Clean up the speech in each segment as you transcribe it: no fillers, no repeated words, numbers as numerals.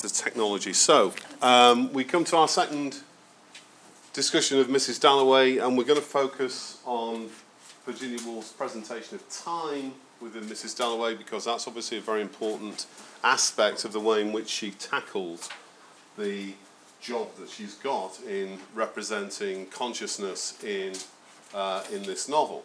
the technology. So, we come to our second discussion of Mrs. Dalloway, and we're going to focus on Virginia Woolf's presentation of time within Mrs. Dalloway, because that's obviously a very important aspect of the way in which she tackled the job that she's got in representing consciousness in this novel.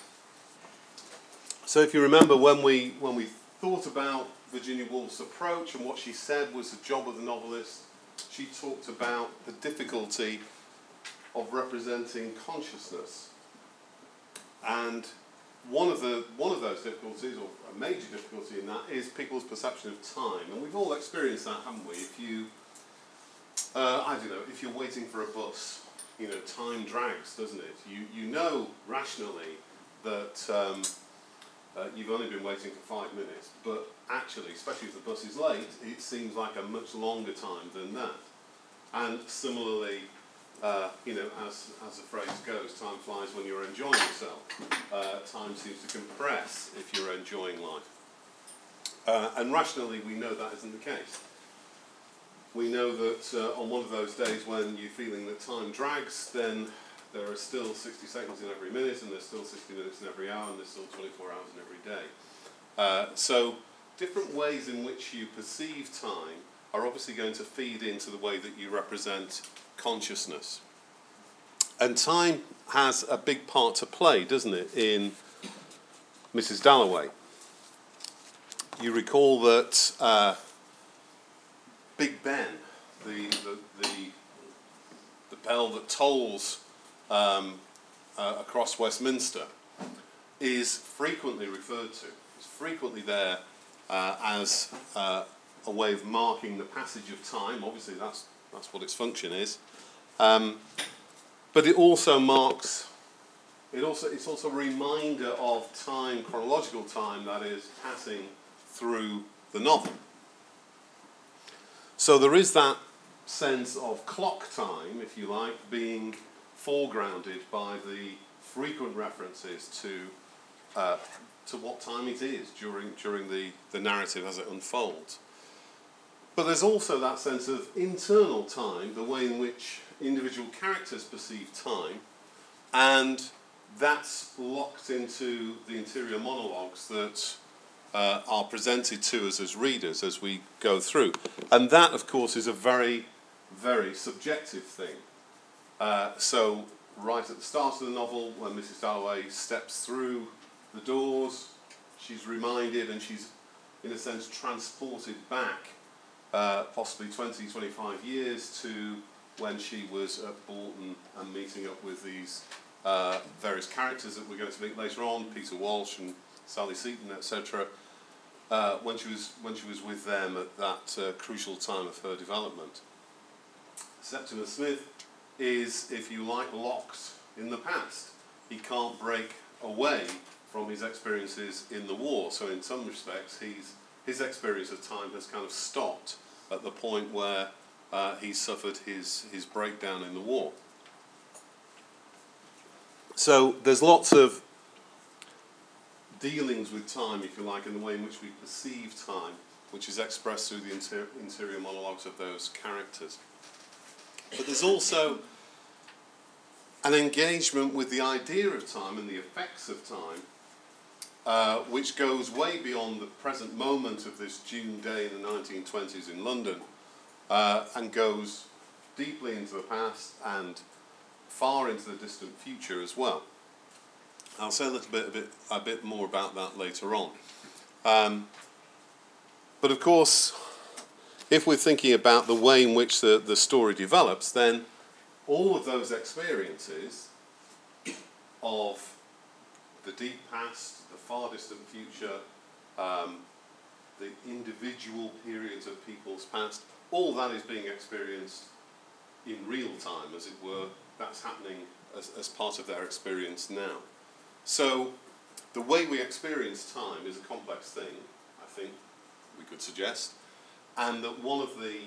So if you remember, when we thought about Virginia Woolf's approach and what she said was the job of the novelist, she talked about the difficulty of representing consciousness. And one of those difficulties, or a major difficulty in that, is people's perception of time. And we've all experienced that, haven't we? If you, I don't know, if you're waiting for a bus, you know, time drags, doesn't it? You know rationally that you've only been waiting for 5 minutes, but actually, especially if the bus is late, it seems like a much longer time than that. And similarly, you know, as the phrase goes, time flies when you're enjoying yourself. Time seems to compress if you're enjoying life. And rationally, we know that isn't the case. We know that on one of those days when you're feeling that time drags, then there are still 60 seconds in every minute, and there's still 60 minutes in every hour, and there's still 24 hours in every day. So different ways in which you perceive time are obviously going to feed into the way that you represent consciousness. And time has a big part to play, doesn't it, in Mrs. Dalloway. You recall that Big Ben, the bell that tolls across Westminster, is frequently referred to. It's frequently there as a way of marking the passage of time. Obviously, that's what its function is. But it also marks. It's also a reminder of time, chronological time, that is passing through the novel. So there is that sense of clock time, if you like, being foregrounded by the frequent references to what time it is during the narrative as it unfolds. But there's also that sense of internal time, the way in which individual characters perceive time, and that's locked into the interior monologues that are presented to us as readers as we go through. And that, of course, is a very, very subjective thing. So right at the start of the novel, when Mrs. Dalloway steps through the doors, she's reminded, and she's, in a sense, transported back possibly 20, 25 years to when she was at Bolton and meeting up with these various characters that we're going to meet later on, Peter Walsh and Sally Seton, etc., when she was with them at that crucial time of her development. Septimus Smith is, if you like, locked in the past. He can't break away from his experiences in the war. So in some respects, his experience of time has kind of stopped at the point where he suffered his breakdown in the war. So there's lots of dealings with time, if you like, in the way in which we perceive time, which is expressed through the interior monologues of those characters. But there's also an engagement with the idea of time and the effects of time, which goes way beyond the present moment of this June day in the 1920s in London, and goes deeply into the past and far into the distant future as well. I'll say a bit more about that later on. But of course, if we're thinking about the way in which the story develops, then all of those experiences of the deep past, the far distant future, the individual periods of people's past, all that is being experienced in real time, as it were. That's happening as part of their experience now. So the way we experience time is a complex thing, I think we could suggest, and that one of the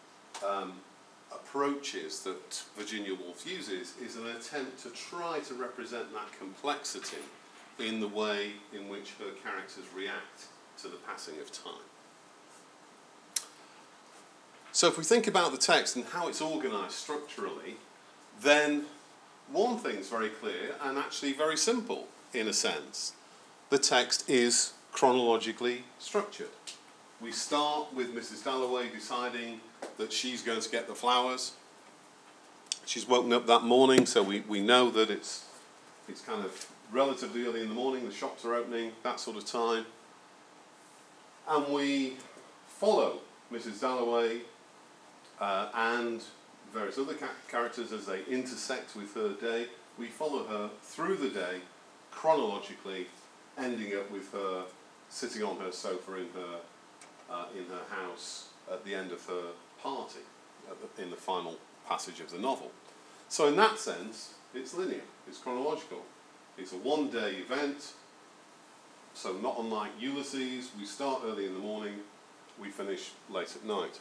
approaches that Virginia Woolf uses is an attempt to try to represent that complexity in the way in which her characters react to the passing of time. So if we think about the text and how it's organised structurally, then one thing's very clear and actually very simple in a sense. The text is chronologically structured. We start with Mrs. Dalloway deciding that she's going to get the flowers. She's woken up that morning, so we know that it's kind of relatively early in the morning, the shops are opening, that sort of time. And we follow Mrs. Dalloway and various other characters as they intersect with her day. We follow her through the day, chronologically, ending up with her sitting on her sofa in her house at the end of her party, in the final passage of the novel. So in that sense, it's linear, it's chronological. It's a one-day event, so not unlike Ulysses, we start early in the morning, we finish late at night.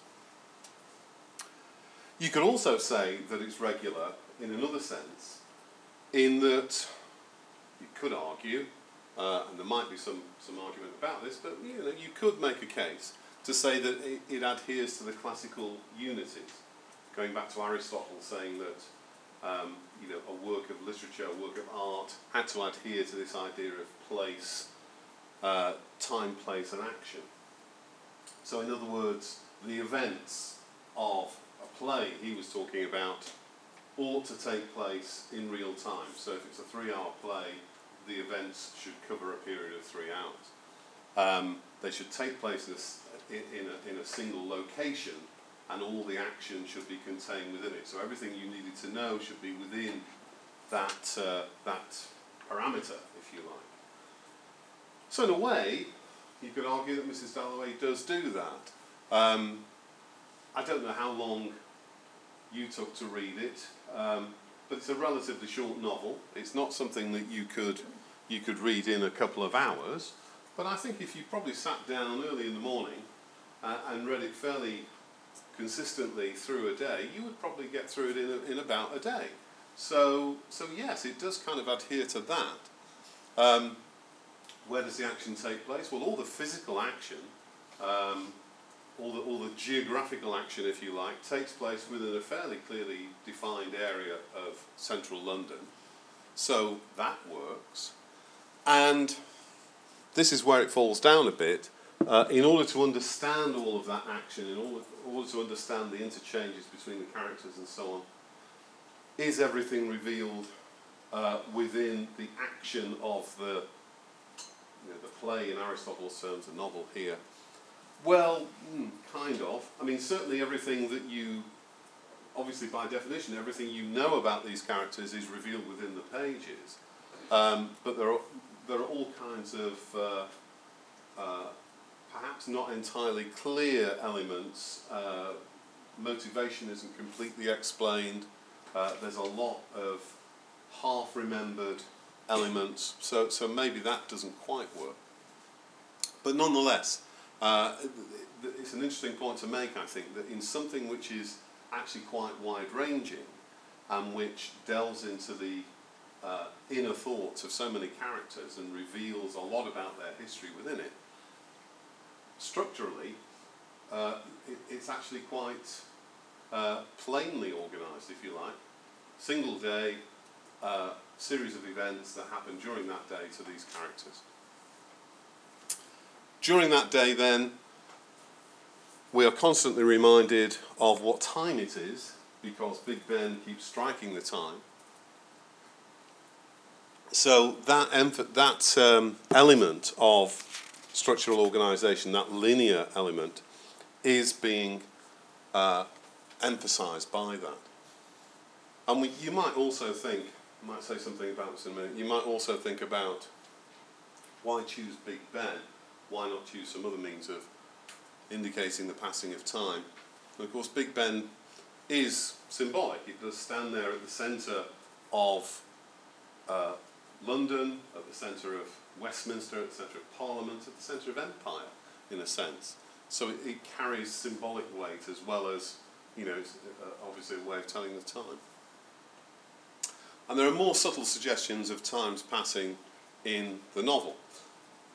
You could also say that it's regular in another sense, in that you could argue, and there might be some argument about this, but you could make a case to say that it adheres to the classical unities, going back to Aristotle saying that a work of literature, a work of art, had to adhere to this idea of place, time, place, and action. So in other words, the events of a play he was talking about ought to take place in real time. So if it's a 3-hour play, the events should cover a period of 3 hours. They should take place in a single location, and all the action should be contained within it. So everything you needed to know should be within that parameter, if you like. So in a way, you could argue that Mrs. Dalloway does do that. I don't know how long you took to read it, but it's a relatively short novel. It's not something that you could read in a couple of hours, but I think if you probably sat down early in the morning and read it fairly consistently through a day, you would probably get through it in about a day. So yes, it does kind of adhere to that. Where does the action take place? Well, all the physical action, all the geographical action, if you like, takes place within a fairly clearly defined area of central London. So that works. And this is where it falls down a bit. In order to understand all of that action, in order to understand the interchanges between the characters and so on, is everything revealed within the action of the play in Aristotle's terms, the novel here? Well, kind of. I mean, certainly everything that obviously by definition, everything you know about these characters is revealed within the pages. But there are all kinds of perhaps not entirely clear elements. Motivation isn't completely explained. There's a lot of half-remembered elements, so maybe that doesn't quite work. But nonetheless, it's an interesting point to make, I think, that in something which is actually quite wide-ranging and which delves into the inner thoughts of so many characters and reveals a lot about their history within it, structurally, it's actually quite plainly organised, if you like. Single day, series of events that happen during that day to these characters. During that day, then, we are constantly reminded of what time it is, because Big Ben keeps striking the time. So that element of structural organisation, that linear element, is being emphasised by that. And you might also think, I might say something about this in a minute, you might also think about why choose Big Ben? Why not choose some other means of indicating the passing of time? And of course, Big Ben is symbolic. It does stand there at the centre of London, at the centre of Westminster, at the centre of Parliament, at the centre of empire, in a sense. So it carries symbolic weight as well as, it's obviously a way of telling the time. And there are more subtle suggestions of time's passing in the novel.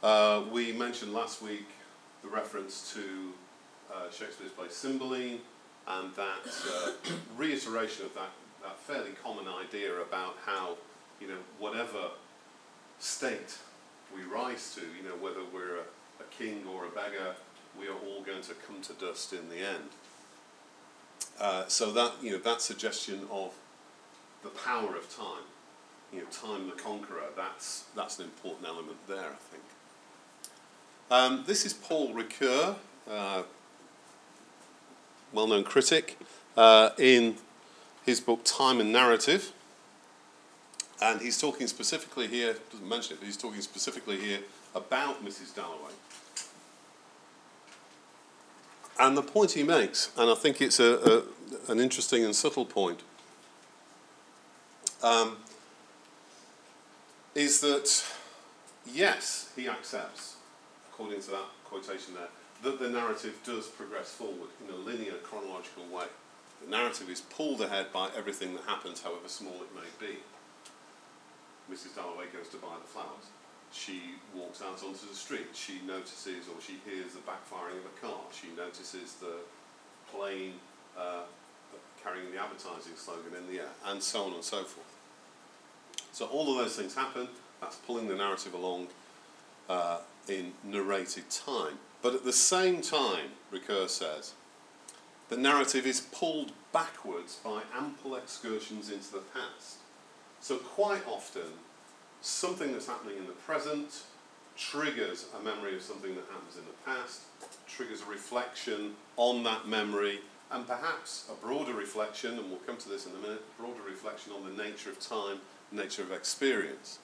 We mentioned last week the reference to Shakespeare's play Cymbeline, and that reiteration of that fairly common idea about how, whatever state we rise to, whether we're a king or a beggar, we are all going to come to dust in the end. So that suggestion of the power of time, time the conqueror, that's an important element there, I think. This is Paul Ricoeur, well-known critic, in his book Time and Narrative. And he's talking specifically here, doesn't mention it, but he's talking specifically here about Mrs. Dalloway. And the point he makes, and I think it's an interesting and subtle point, is that, yes, he accepts, according to that quotation there, that the narrative does progress forward in a linear, chronological way. The narrative is pulled ahead by everything that happens, however small it may be. Mrs. Dalloway goes to buy the flowers. She walks out onto the street. She notices, or she hears the backfiring of a car. She notices the plane carrying the advertising slogan in the air, and so on and so forth. So all of those things happen. That's pulling the narrative along in narrated time. But at the same time, Ricoeur says, the narrative is pulled backwards by ample excursions into the past. So quite often, something that's happening in the present triggers a memory of something that happens in the past, triggers a reflection on that memory, and perhaps a broader reflection, and we'll come to this in a minute, a broader reflection on the nature of time, nature of experience.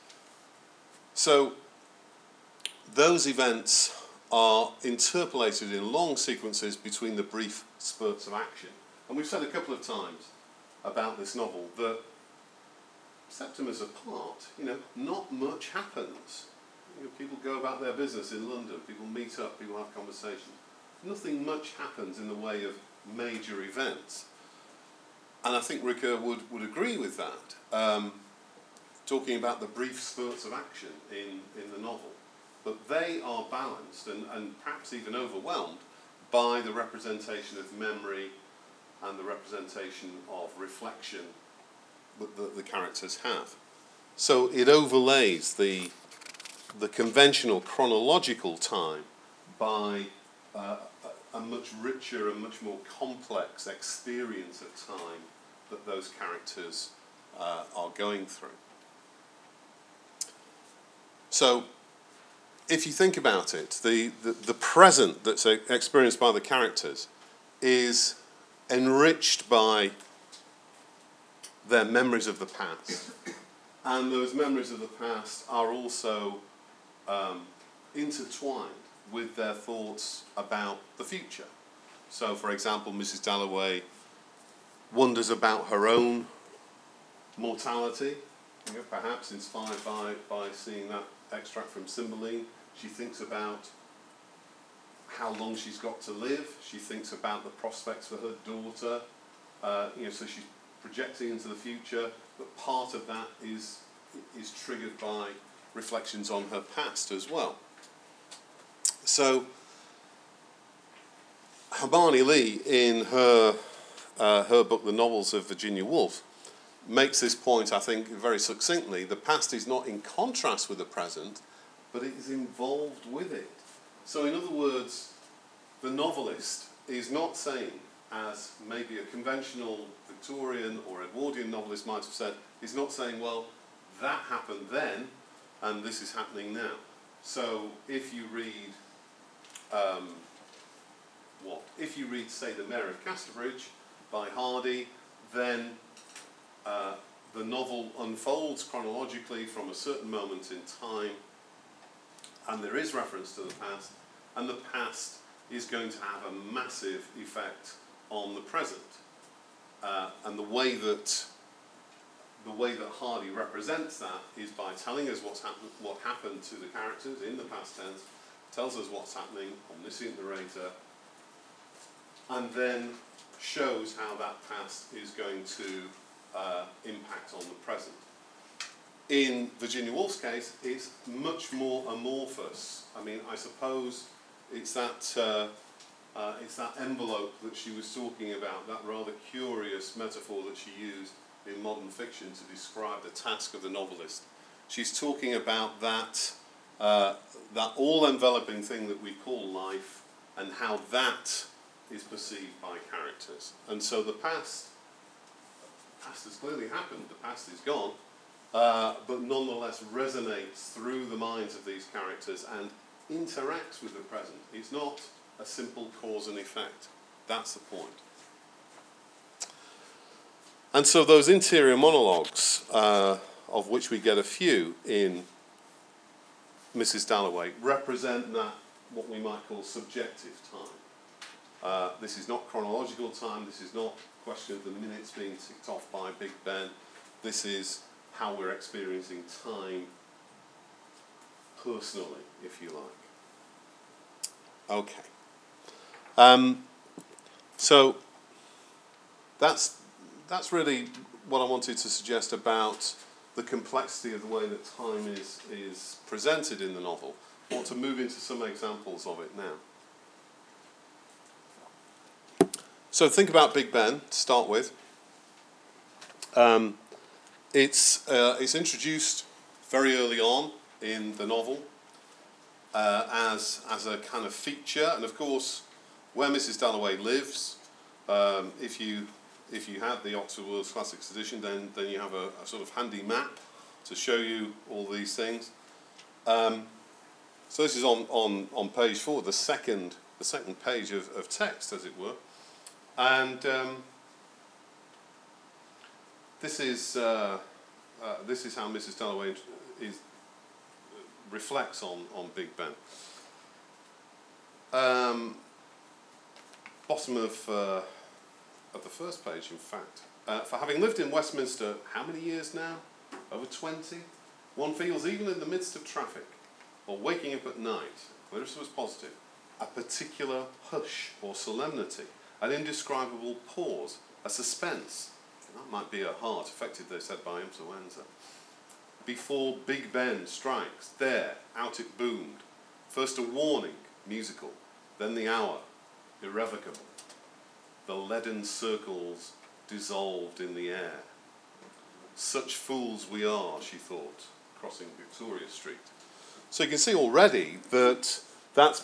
So those events are interpolated in long sequences between the brief spurts of action. And we've said a couple of times about this novel that Septimus apart, not much happens. People go about their business in London, people meet up, people have conversations. Nothing much happens in the way of major events. And I think Ricoeur would agree with that, talking about the brief spurts of action in the novel. But they are balanced and perhaps even overwhelmed by the representation of memory and the representation of reflection that the characters have. So it overlays the conventional chronological time by a much richer and much more complex experience of time that those characters are going through. So if you think about it, the present that's experienced by the characters is enriched by their memories of the past. And those memories of the past are also intertwined with their thoughts about the future. So, for example, Mrs. Dalloway wonders about her own mortality, perhaps inspired by seeing that extract from Cymbeline. She thinks about how long she's got to live. She thinks about the prospects for her daughter. So she's projecting into the future, but part of that is triggered by reflections on her past as well. So Hermione Lee, in her book The Novels of Virginia Woolf, makes this point, I think, very succinctly. The past is not in contrast with the present, but it is involved with it. So in other words, the novelist is not saying, as maybe a conventional Victorian or Edwardian novelist might have said, is not saying, well, that happened then, and this is happening now. So if you read, say, The Mayor of Casterbridge by Hardy, then the novel unfolds chronologically from a certain moment in time, and there is reference to the past, and the past is going to have a massive effect on the present. And the way that Hardy represents that is by telling us what happened to the characters in the past tense, tells us what's happening, omniscient narrator, and then shows how that past is going to impact on the present. In Virginia Woolf's case, it's much more amorphous. I mean, I suppose it's that It's that envelope that she was talking about, that rather curious metaphor that she used in modern fiction to describe the task of the novelist. She's talking about that all-enveloping thing that we call life and how that is perceived by characters. And so the past has clearly happened, the past is gone, but nonetheless resonates through the minds of these characters and interacts with the present. It's not a simple cause and effect. That's the point. And so those interior monologues, of which we get a few in Mrs. Dalloway, represent that, what we might call subjective time. This is not chronological time, this is not a question of the minutes being ticked off by Big Ben. This is how we're experiencing time personally, if you like. Okay. So that's really what I wanted to suggest about the complexity of the way that time is presented in the novel. I want to move into some examples of it now. So think about Big Ben to start with. It's introduced very early on in the novel as a kind of feature, and of course, where Mrs. Dalloway lives, if you have the Oxford World's Classics edition, then you have a sort of handy map to show you all these things. So this is on page 4, the second page of text, as it were, and this is how Mrs. Dalloway reflects on Big Ben. Bottom of the first page, in fact. For having lived in Westminster, how many years now? Over 20? One feels, even in the midst of traffic, or waking up at night, Clarissa was positive, a particular hush or solemnity, an indescribable pause, a suspense. That might be a heart affected, they said, by influenza. Before Big Ben strikes, there, out it boomed. First a warning, musical, then the hour, irrevocable. The leaden circles dissolved in the air. Such fools we are, she thought, crossing Victoria Street. So you can see already that that's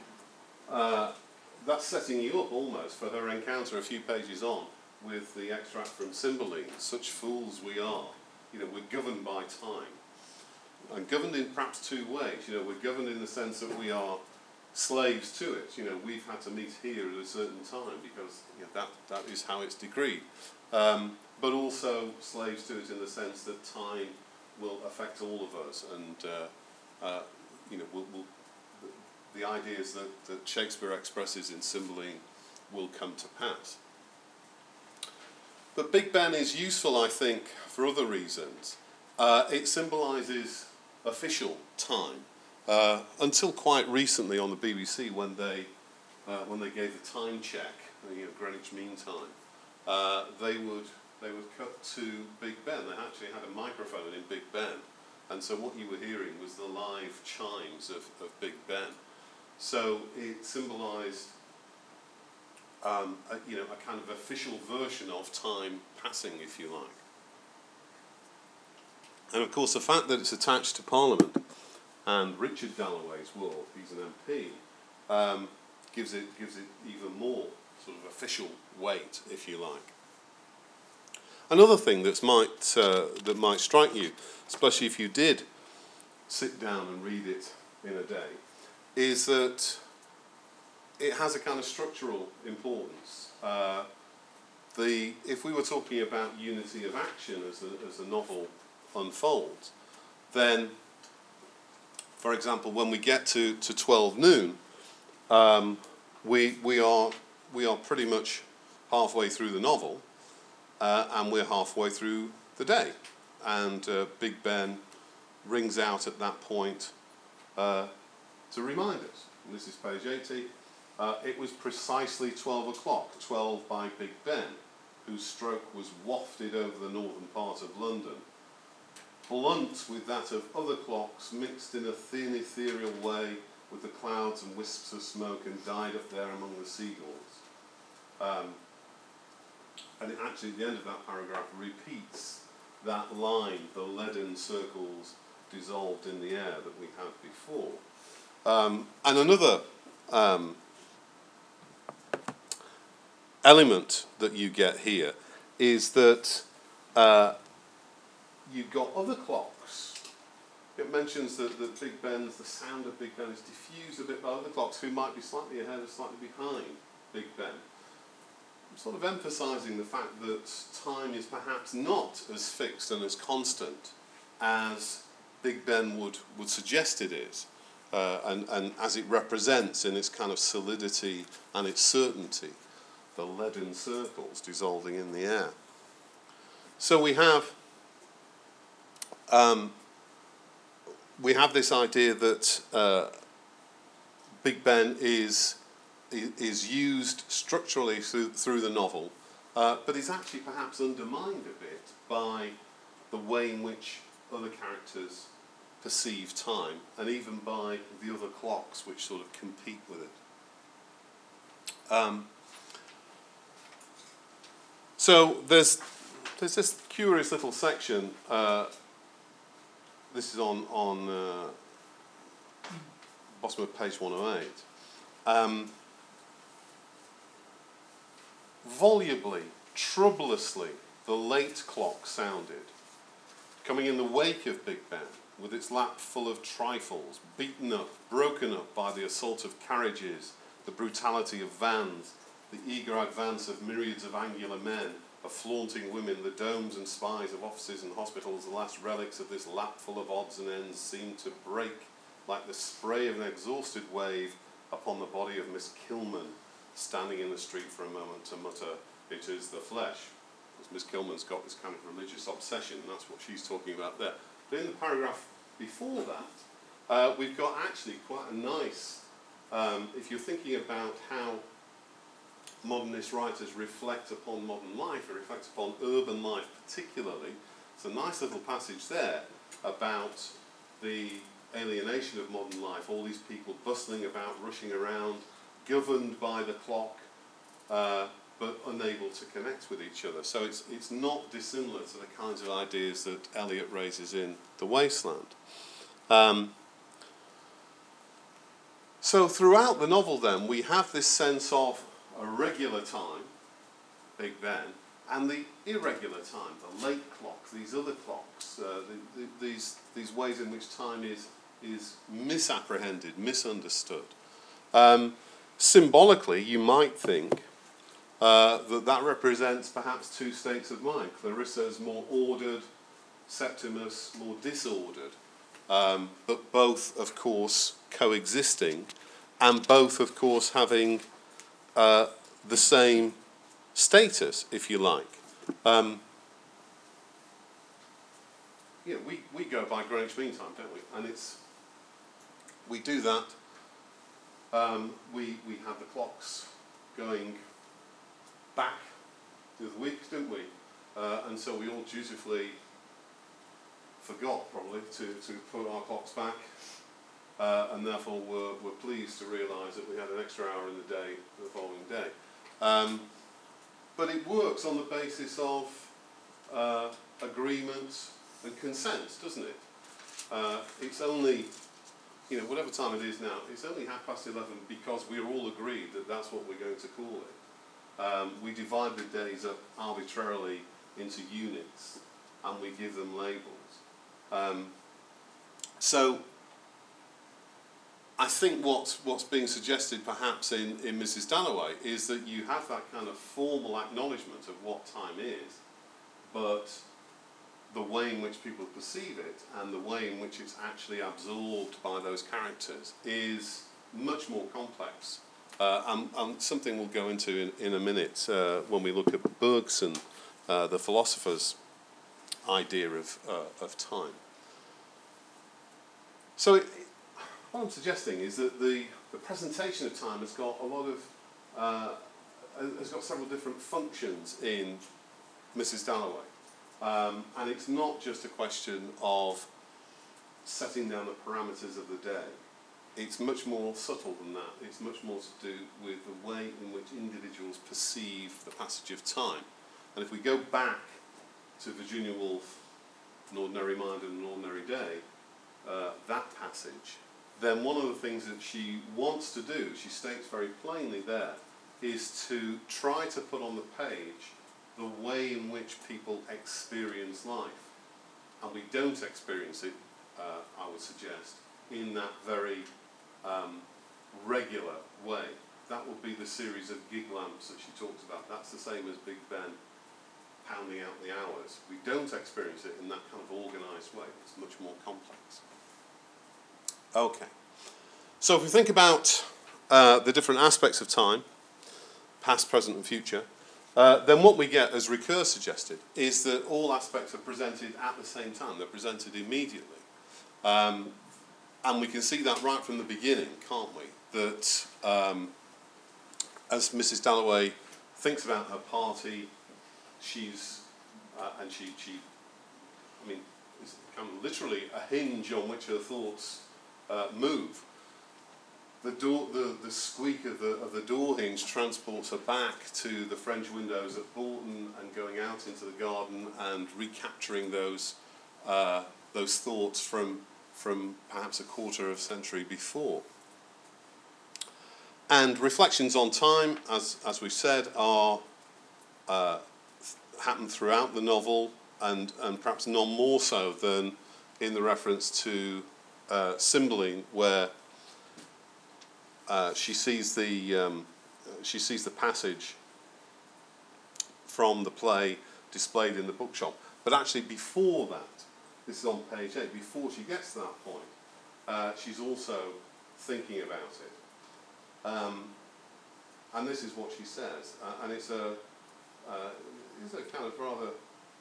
setting you up almost for her encounter a few pages on with the extract from Cymbeline. Such fools we are. You know, we're governed by time. And governed in perhaps two ways. You know, we're governed in the sense that we are slaves to it. You know, we've had to meet here at a certain time because that is how it's decreed. But also slaves to it in the sense that time will affect all of us, and the ideas that Shakespeare expresses in Cymbeline will come to pass. But Big Ben is useful, I think, for other reasons. It symbolises official time. Until quite recently on the BBC, when they gave the time check, Greenwich Mean Time, they would cut to Big Ben. They actually had a microphone in Big Ben, and so what you were hearing was the live chimes of Big Ben. So it symbolised a kind of official version of time passing, if you like. And of course, the fact that it's attached to Parliament and Richard Dalloway's world, he's an MP, gives it even more sort of official weight, if you like. Another thing that might strike you, especially if you did sit down and read it in a day, is that it has a kind of structural importance. If we were talking about unity of action as the novel unfolds, then, for example, when we get to 12 noon, we are pretty much halfway through the novel, and we're halfway through the day, and Big Ben rings out at that point to remind us. And this is page 80. It was precisely 12 o'clock, 12 by Big Ben, whose stroke was wafted over the northern part of London, blunt with that of other clocks, mixed in a thin ethereal way with the clouds and wisps of smoke and died up there among the seagulls. And it actually, at the end of that paragraph, repeats that line, the leaden circles dissolved in the air, that we had before. And another element that you get here is that you've got other clocks. It mentions that Big Ben's, the sound of Big Ben is diffused a bit by other clocks who might be slightly ahead or slightly behind Big Ben. I'm sort of emphasising the fact that time is perhaps not as fixed and as constant as Big Ben would suggest it is, and as it represents in its kind of solidity and its certainty, the leaden circles dissolving in the air. So we have this idea that Big Ben is used structurally through the novel, but is actually perhaps undermined a bit by the way in which other characters perceive time, and even by the other clocks which sort of compete with it. So there's this curious little section. This is on bottom of page 108. Volubly, troublously, the late clock sounded, coming in the wake of Big Ben, with its lap full of trifles, beaten up, broken up by the assault of carriages, the brutality of vans, the eager advance of myriads of angular men, of flaunting women, the domes and spires of offices and hospitals. The last relics of this lap full of odds and ends seemed to break like the spray of an exhausted wave upon the body of Miss Kilman, standing in the street for a moment to mutter, "It is the flesh." Because Miss Kilman's got this kind of religious obsession, and that's what she's talking about there. But in the paragraph before that, we've got actually quite a nice, if you're thinking about how modernist writers reflect upon modern life, or reflect upon urban life particularly, it's a nice little passage there about the alienation of modern life, all these people bustling about, rushing around, governed by the clock, but unable to connect with each other. So it's not dissimilar to the kinds of ideas that Eliot raises in The Wasteland. So throughout the novel then, we have this sense of a regular time, Big Ben, and the irregular time, the late clocks, these other clocks, these ways in which time is misapprehended, misunderstood. Symbolically, you might think that represents perhaps two states of mind. Clarissa's more ordered, Septimus more disordered, but both, of course, coexisting, and both, of course, having the same status, if you like. We go by Greenwich Mean Time, don't we? And we do that. We have the clocks going back to the weeks, didn't we? And so we all dutifully forgot, probably, to put our clocks back, and therefore were pleased to realise that we had an extra hour in the day the following day. But it works on the basis of agreement and consent, doesn't it? It's only, whatever time it is now, it's only 11:30 because we're all agreed that that's what we're going to call it. We divide the days up arbitrarily into units, and we give them labels. So I think what's being suggested perhaps in Mrs. Dalloway is that you have that kind of formal acknowledgement of what time is, but the way in which people perceive it and the way in which it's actually absorbed by those characters is much more complex. And something we'll go into in a minute when we look at Bergson, the philosopher's idea of time. So what I'm suggesting is that the presentation of time has got a lot of has got several different functions in Mrs. Dalloway, and it's not just a question of setting down the parameters of the day. it's much more subtle than that. It's much more to do with the way in which individuals perceive the passage of time. And if we go back to Virginia Woolf, An Ordinary Mind and An Ordinary Day, that passage, then one of the things that she wants to do, she states very plainly there, is to try to put on the page the way in which people experience life. And we don't experience it, I would suggest, in that very regular way. That would be the series of gig lamps that she talks about. That's the same as Big Ben pounding out the hours. We don't experience it in that kind of organised way. It's much more complex. Okay. So if we think about the different aspects of time, past, present and future, then what we get, as Ricoeur suggested, is that all aspects are presented at the same time. They're presented immediately. And we can see that right from the beginning, can't we? That as Mrs. Dalloway thinks about her party, she's, and she, I mean, it's kind of literally a hinge on which her thoughts move. The squeak of the door hinge transports her back to the French windows at Bolton and going out into the garden and recapturing those thoughts from perhaps a quarter of a century before. And reflections on time, as we've said, are happen throughout the novel, and perhaps none more so than in the reference to Cymbeline, where she sees the passage from the play displayed in the bookshop. But actually, before that, this is on page 8. Before she gets to that point, she's also thinking about it, and this is what she says, and it's a kind of rather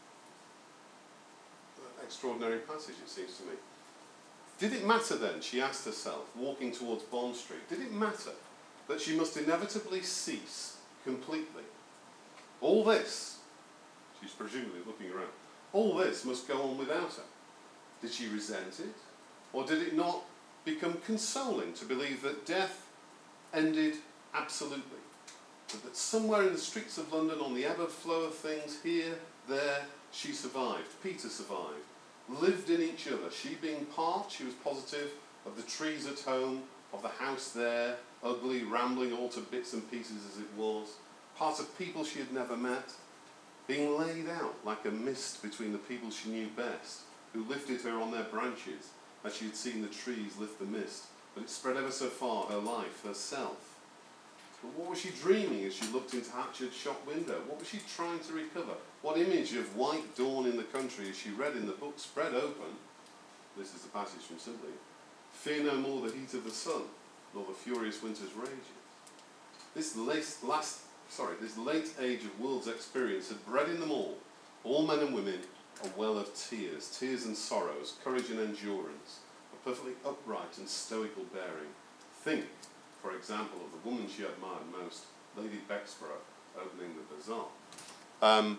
extraordinary passage, it seems to me. Did it matter then, she asked herself, walking towards Bond Street, did it matter that she must inevitably cease completely? All this, she's presumably looking around, all this must go on without her. Did she resent it? Or did it not become consoling to believe that death ended absolutely? But that somewhere in the streets of London, on the ebb and flow of things, here, there, she survived. Peter survived. Lived in each other. She being part, she was positive, of the trees at home, of the house there, ugly, rambling all to bits and pieces as it was. Part of people she had never met. Being laid out like a mist between the people she knew best, who lifted her on their branches as she had seen the trees lift the mist, but it spread ever so far, her life, herself. But what was she dreaming as she looked into Hatchard's shop window? What was she trying to recover? What image of white dawn in the country as she read in the book spread open? This is the passage from Cymbeline. Fear no more the heat of the sun, nor the furious winter's raging. This late age of world's experience had bred in them all men and women, a well of tears, tears and sorrows, courage and endurance, a perfectly upright and stoical bearing. Think, for example, of the woman she admired most, Lady Bexborough, opening the bazaar.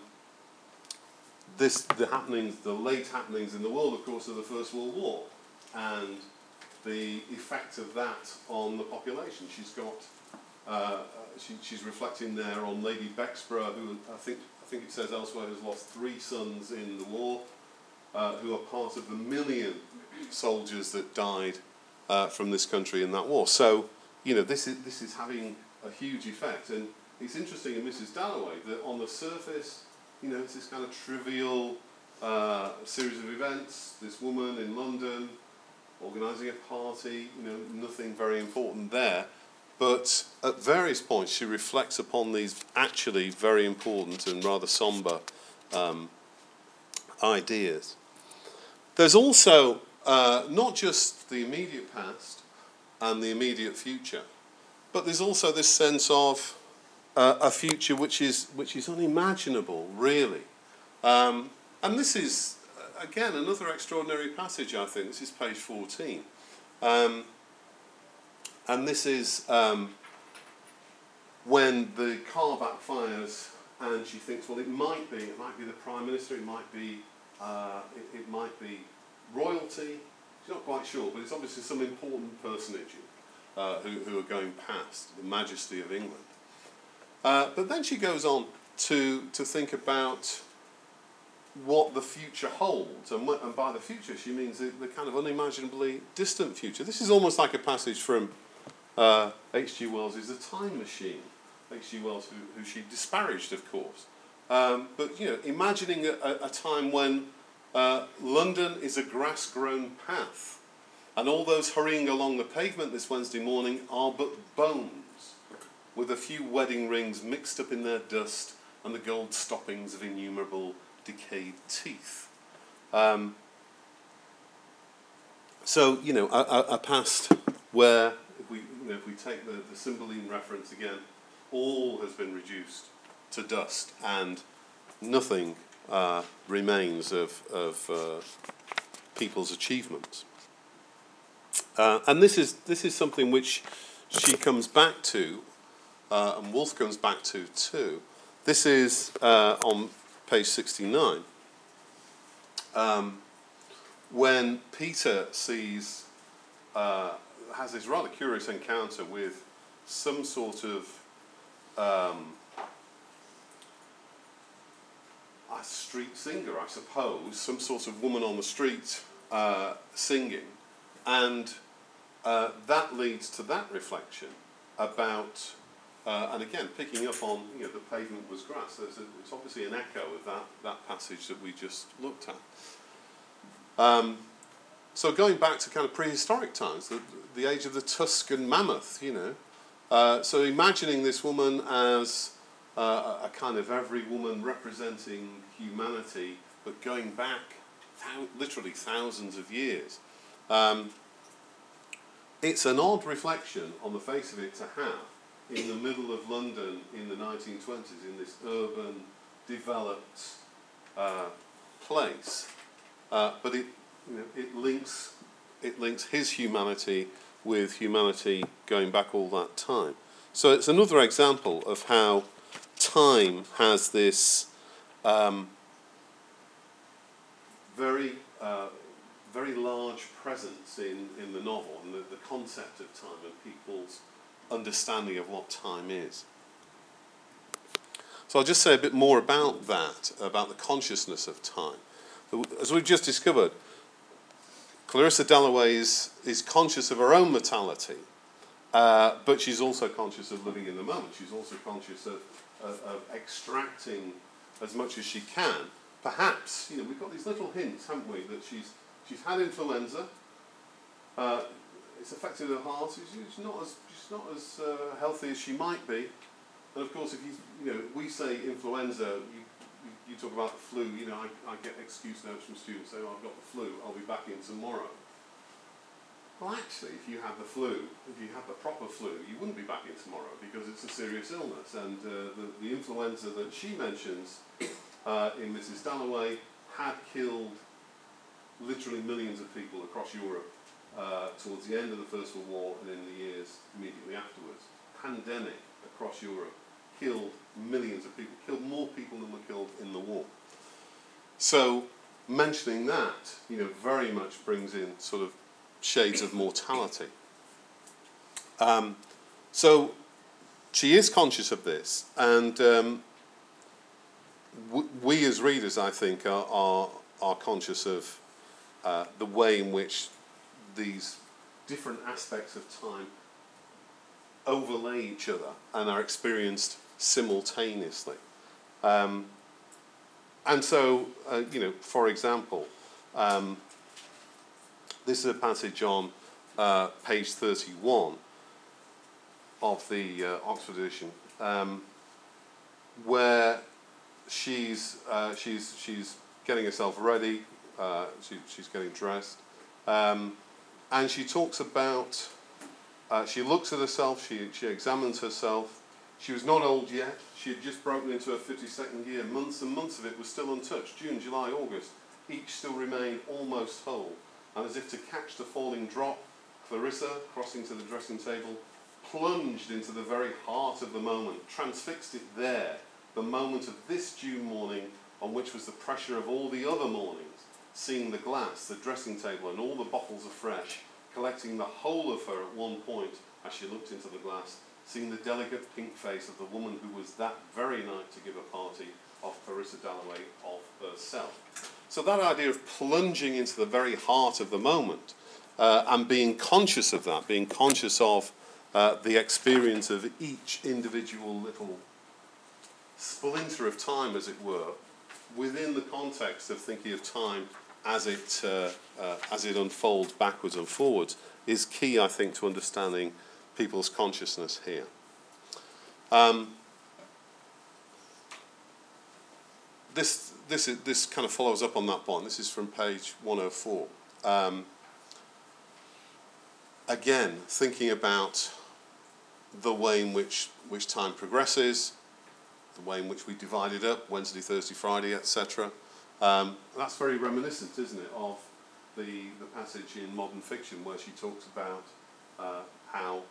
The late happenings in the world, of course, of the First World War, and the effect of that on the population. She's got, she's reflecting there on Lady Bexborough, who I think it says elsewhere has lost 3 sons in the war, who are part of the 1 million soldiers that died from this country in that war. So, you know, this is having a huge effect. And it's interesting in Mrs. Dalloway that on the surface, you know, it's this kind of trivial series of events. This woman in London organising a party, you know, nothing very important there. But at various points, she reflects upon these actually very important and rather sombre ideas. There's also not just the immediate past and the immediate future, but there's also this sense of a future which is unimaginable, really. And this is, again, another extraordinary passage, I think. This is page 14. And this is when the car backfires and she thinks, well, it might be the Prime Minister, it might be royalty. She's not quite sure, but it's obviously some important personage. who are going past, the majesty of England. But then she goes on to think about what the future holds, and by the future she means the kind of unimaginably distant future. This is almost like a passage from H.G. Wells' The Time Machine. H.G. Wells, who she disparaged, of course. But imagining a time when London is a grass-grown path, and all those hurrying along the pavement this Wednesday morning are but bones, with a few wedding rings mixed up in their dust and the gold stoppings of innumerable decayed teeth. So, a past where, if we take the Cymbeline reference again, all has been reduced to dust and nothing remains of people's achievements. And this is something which she comes back to, and Woolf comes back to too. This is on page 69, when Peter has this rather curious encounter with some sort of a street singer, I suppose, some sort of woman on the street singing, and that leads to that reflection about, and again, picking up on, the pavement was grass. It's obviously an echo of that passage that we just looked at. So going back to kind of prehistoric times, the age of the Tuscan mammoth, So imagining this woman as a kind of every woman representing humanity, but going back literally thousands of years. It's an odd reflection on the face of it to have in the middle of London in the 1920s, in this urban, developed place. But it links his humanity with humanity going back all that time. So it's another example of how time has this very large presence in the novel, and the concept of time and people's understanding of what time is. So I'll just say a bit more about that, about the consciousness of time. As we've just discovered, Clarissa Dalloway is conscious of her own mortality, but she's also conscious of living in the moment. She's also conscious of extracting as much as she can. Perhaps, we've got these little hints, haven't we, that she's had influenza. It's affected her heart. She's not as healthy as she might be. And of course, if we say influenza, you talk about the flu. I get excuse notes from students saying, I've got the flu, I'll be back in tomorrow. Well, actually, if you have the flu, if you have the proper flu, you wouldn't be back in tomorrow because it's a serious illness. And the influenza that she mentions in Mrs. Dalloway had killed literally millions of people across Europe towards the end of the First World War and in the years immediately afterwards. Pandemic across Europe killed millions of people, killed more people than were killed in the war. So mentioning that, very much brings in sort of shades of mortality. So she is conscious of this, and we as readers, I think, are conscious of the way in which these different aspects of time overlay each other and are experienced simultaneously. And so, for example, this is a passage on page 31 of the Oxford edition, where she's getting herself ready, she's getting dressed, and she talks about, she looks at herself, she examines herself. She was not old yet. She had just broken into her 52nd year. Months and months of it was still untouched. June, July, August, each still remained almost whole. And as if to catch the falling drop, Clarissa, crossing to the dressing table, plunged into the very heart of the moment, transfixed it there, the moment of this June morning on which was the pressure of all the other mornings, seeing the glass, the dressing table, and all the bottles afresh, collecting the whole of her at one point as she looked into the glass, seeing the delicate pink face of the woman who was that very night to give a party of Clarissa Dalloway of herself. So that idea of plunging into the very heart of the moment and being conscious of that, being conscious of the experience of each individual little splinter of time, as it were, within the context of thinking of time as it unfolds backwards and forwards, is key, I think, to understanding people's consciousness here. This kind of follows up on that point. This is from page 104. Again, thinking about the way in which time progresses, the way in which we divide it up, Wednesday, Thursday, Friday, etc. That's very reminiscent, isn't it, of the passage in Modern Fiction where she talks about how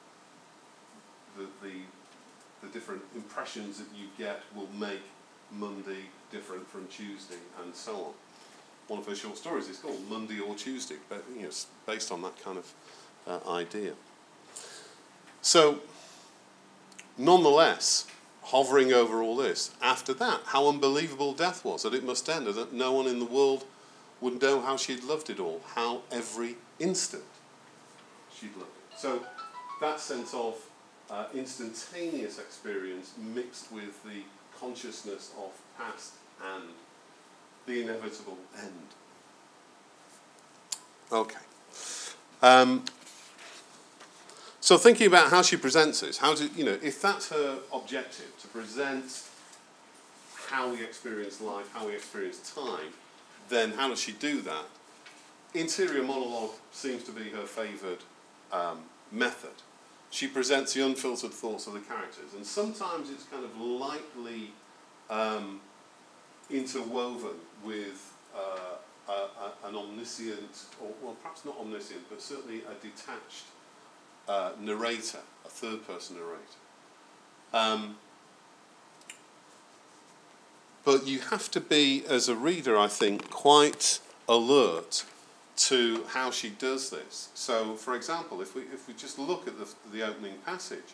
the different impressions that you get will make Monday different from Tuesday, and so on. One of her short stories is called Monday or Tuesday, but it's based on that kind of idea. So, nonetheless, hovering over all this, after that, how unbelievable death was, that it must end, and that no one in the world would know how she'd loved it all, how every instant she'd loved it. So, that sense of instantaneous experience mixed with the consciousness of past and the inevitable end. Okay. So thinking about how she presents this, if that's her objective, to present how we experience life, how we experience time, then how does she do that? Interior monologue seems to be her favoured method. She presents the unfiltered thoughts of the characters, and sometimes it's kind of lightly interwoven with an omniscient, or well, perhaps not omniscient, but certainly a detached narrator, a third-person narrator. But you have to be, as a reader, I think, quite alert to how she does this. So, for example, if we just look at the opening passage,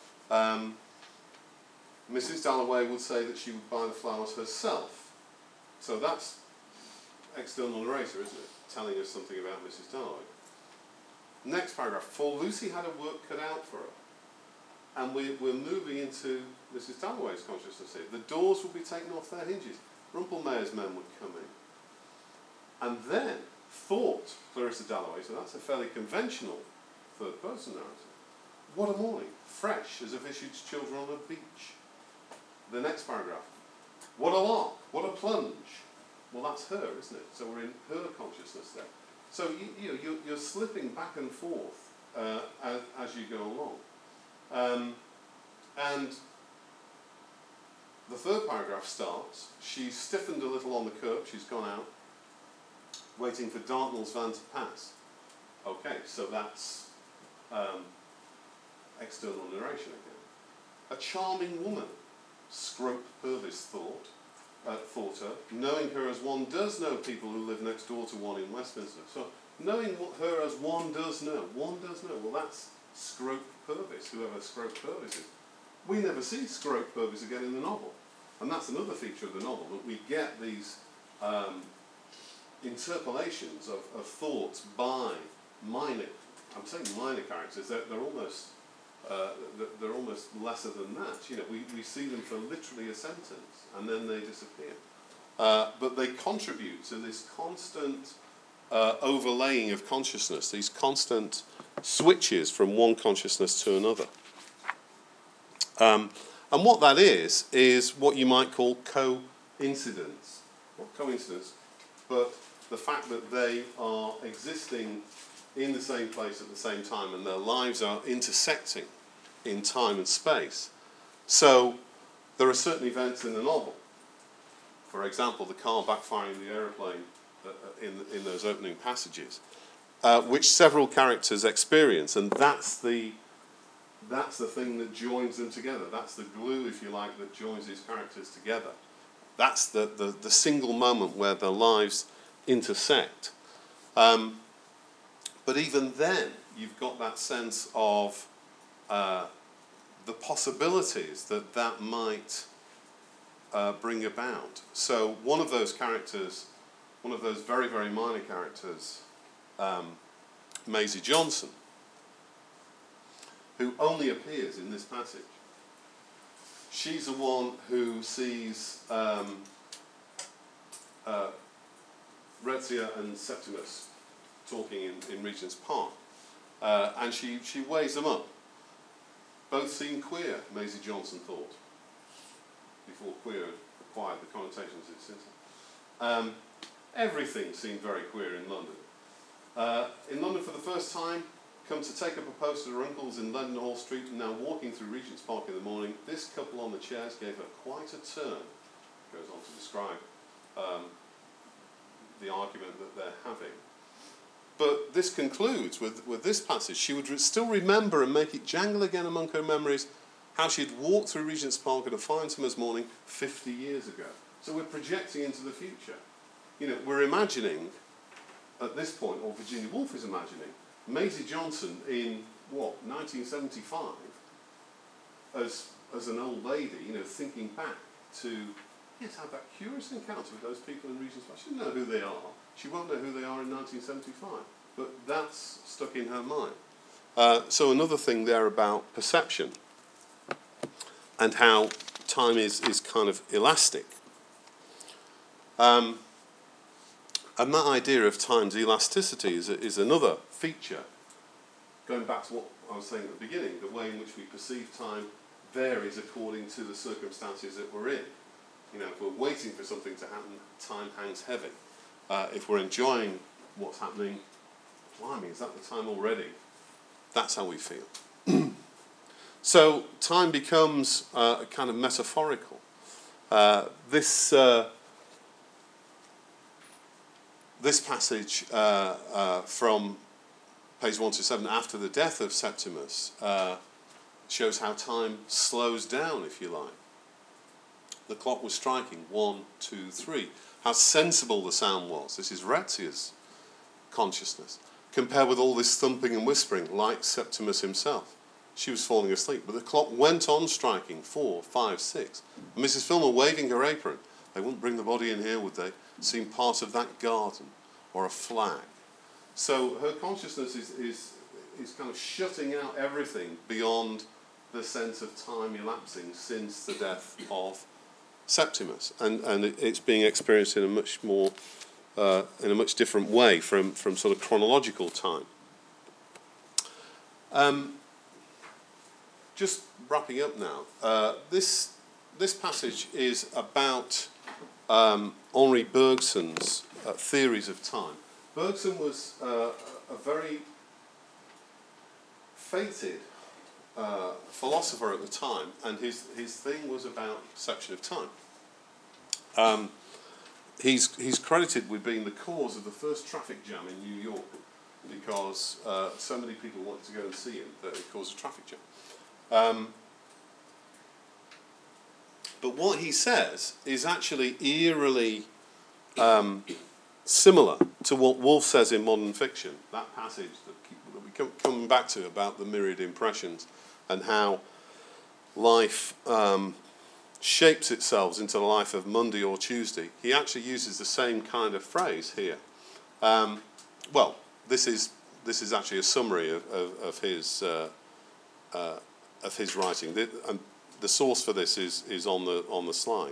Mrs. Dalloway would say that she would buy the flowers herself. So that's external narrator, isn't it? Telling us something about Mrs. Dalloway. Next paragraph, for Lucy had her work cut out for her. And we're moving into Mrs. Dalloway's consciousness here. The doors would be taken off their hinges. Rumpelmayer's men would come in. And then, thought Clarissa Dalloway, so that's a fairly conventional third-person narrative. What a morning, fresh as if issued to children on a beach. The next paragraph, what a lark, what a plunge. Well, that's her, isn't it? So we're in her consciousness there. So you're slipping back and forth as you go along. And the third paragraph starts, she's stiffened a little on the curb, she's gone out, waiting for Dartnell's van to pass. Okay, so that's external narration again. A charming woman, Scrope Purvis thought her, knowing her as one does know people who live next door to one in Westminster. So knowing her as one does know, well that's Scrope Purvis, whoever Scrope Purvis is. We never see Scrope Purvis again in the novel. And that's another feature of the novel, that we get these interpolations of thoughts by minor, I'm saying minor characters, they're almost lesser than that. We see them for literally a sentence and then they disappear. But they contribute to this constant overlaying of consciousness, these constant switches from one consciousness to another. And what that is what you might call coincidence. Not coincidence, but the fact that they are existing in the same place at the same time and their lives are intersecting in time and space. So there are certain events in the novel. For example, the car backfiring the aeroplane in those opening passages, which several characters experience, and that's the thing that joins them together. That's the glue, if you like, that joins these characters together. That's the single moment where their lives intersect. But even then, you've got that sense of the possibilities that might bring about. So one of those characters, one of those very, very minor characters, Maisie Johnson, who only appears in this passage. She's the one who sees Rezia and Septimus talking in Regent's Park, and she weighs them up. Both seem queer, Maisie Johnson thought, before queer acquired the connotations it's since. Everything seemed very queer in London. In London for the first time, come to take up a post at her uncle's in Leadenhall Street, and now walking through Regent's Park in the morning, this couple on the chairs gave her quite a turn. Goes on to describe the argument that they're having. But this concludes with this passage. She would still remember and make it jangle again among her memories how she'd walked through Regent's Park on a fine summer's morning 50 years ago. So we're projecting into the future. You know, we're imagining, at this point, or Virginia Woolf is imagining, Maisie Johnson in, 1975, as an old lady, you know, thinking back to, yes, have that curious encounter with those people in Regent's Park. She didn't know who they are. She won't know who they are in 1975. But that's stuck in her mind. So another thing there about perception and how time is kind of elastic. And that idea of time's elasticity is another feature. Going back to what I was saying at the beginning, the way in which we perceive time varies according to the circumstances that we're in. You know, if we're waiting for something to happen, time hangs heavy. If we're enjoying what's happening, blimey, is that the time already? That's how we feel. So time becomes kind of metaphorical. This passage from page 127, after the death of Septimus, shows how time slows down, if you like. The clock was striking 1, 2, 3. How sensible the sound was. This is Rezia's consciousness. Compared with all this thumping and whispering, like Septimus himself. She was falling asleep, but the clock went on striking 4, 5, 6. And Mrs. Filmer waving her apron. They wouldn't bring the body in here, would they? Seem part of that garden or a flag. So her consciousness is kind of shutting out everything beyond the sense of time elapsing since the death of Septimus, and it's being experienced in a much more in a much different way from sort of chronological time. Just wrapping up now. This passage is about Henri Bergson's theories of time. Bergson was a very fated philosopher at the time, and his thing was about perception of time. He's credited with being the cause of the first traffic jam in New York, because so many people wanted to go and see him that it caused a traffic jam. But what he says is actually eerily similar to what Woolf says in Modern Fiction, that passage that we come back to about the myriad impressions and how life shapes itself into the life of Monday or Tuesday. He actually uses the same kind of phrase here. Well, this is actually a summary of his writing, and the source for this is on the slide.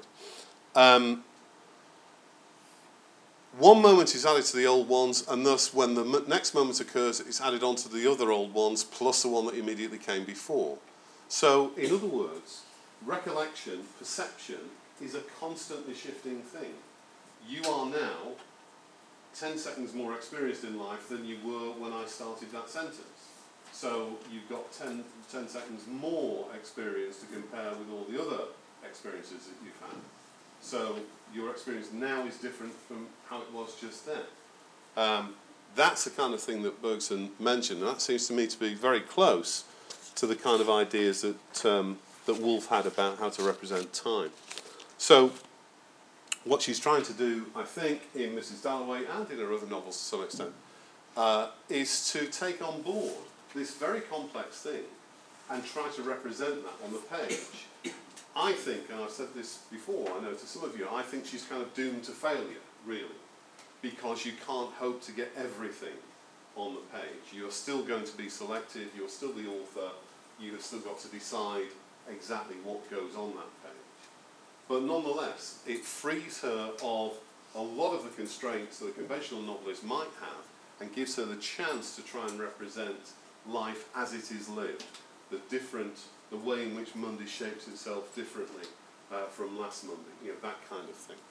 One moment is added to the old ones, and thus when the next moment occurs, it's added onto the other old ones, plus the one that immediately came before. So, in other words, recollection, perception, is a constantly shifting thing. You are now 10 seconds more experienced in life than you were when I started that sentence. So you've got 10 seconds more experience to compare with all the other experiences that you've had. So your experience now is different from how it was just then. That's the kind of thing that Bergson mentioned, and that seems to me to be very close to the kind of ideas that Woolf had about how to represent time. So what she's trying to do, I think, in Mrs. Dalloway and in her other novels to some extent, is to take on board this very complex thing and try to represent that on the page. I think, and I've said this before, I know to some of you, I think she's kind of doomed to failure, really, because you can't hope to get everything on the page. You're still going to be selected, you're still the author, you've still got to decide exactly what goes on that page. But nonetheless, it frees her of a lot of the constraints that a conventional novelist might have and gives her the chance to try and represent life as it is lived, the way in which Monday shapes itself differently from last Monday, that kind of thing.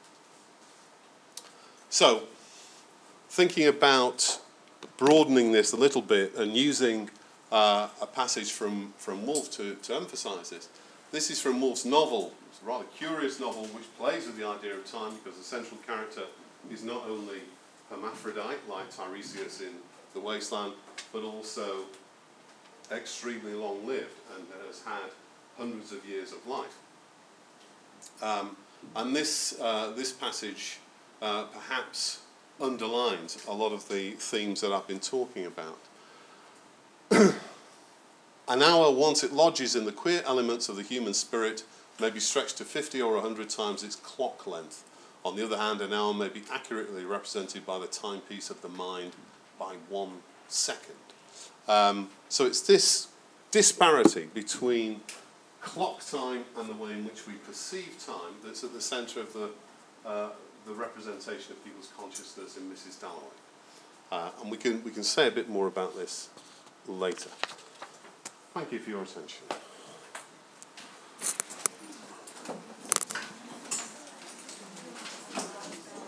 So, thinking about broadening this a little bit and using a passage from Woolf to emphasise this is from Woolf's novel. It's a rather curious novel which plays with the idea of time because the central character is not only hermaphrodite, like Tiresias in The Wasteland, but also extremely long-lived and has had hundreds of years of life. And this passage perhaps underlines a lot of the themes that I've been talking about. An hour, once it lodges in the queer elements of the human spirit, may be stretched to 50 or 100 times its clock length. On the other hand, an hour may be accurately represented by the timepiece of the mind by 1 second. So it's this disparity between clock time and the way in which we perceive time that's at the centre of the representation of people's consciousness in Mrs. Dalloway. And we can say a bit more about this later. Thank you for your attention.